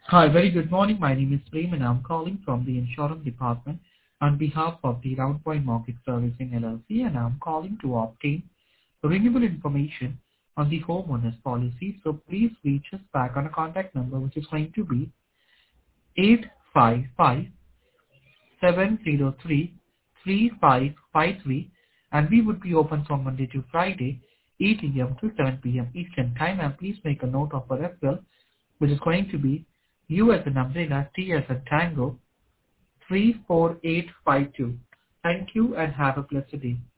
Hi, very good morning. My name is Prem and I'm calling from the insurance department on behalf of the Roundpoint Market Servicing LLC, and I'm calling to obtain renewable information on the homeowners policy. So please reach us back on a contact number which is going to be 855-703-3553, and we would be open from Monday to Friday 8 a.m. to 7 p.m. Eastern Time. And please make a note of our referral, which is going to be U as an umbrella, T as a tango, 34852. Thank you and have a blessed day.